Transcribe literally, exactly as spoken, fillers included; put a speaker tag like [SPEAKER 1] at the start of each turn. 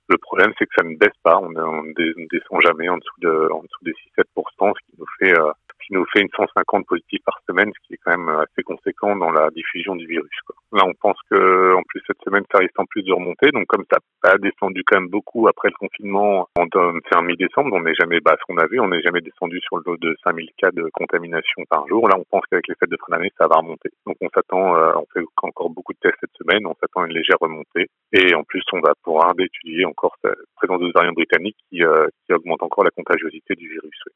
[SPEAKER 1] Le problème, c'est que ça ne baisse pas. On ne descend jamais en dessous de, en dessous des six à sept pour cent, ce qui nous fait, euh, ce qui nous fait une cent cinquante positifs par semaine, ce qui est quand même assez conséquent dans la diffusion du virus, quoi. Là, on pense que, en plus, cette semaine, ça risque en plus de remonter. Donc, comme ça a descendu quand même beaucoup après le confinement, en fin mi-décembre, on n'est jamais, bah, ce qu'on a vu, on n'est jamais descendu sur le lot de cinq mille cas de contamination par jour. Là, on pense qu'avec les fêtes de fin d'année, ça va remonter. Donc, on s'attend, euh, on fait encore beaucoup de tests cette semaine, on s'attend à une légère remontée. Et en plus, on va pouvoir étudier encore la présence de variants britanniques qui, euh, qui augmente encore la contagiosité du virus. Oui.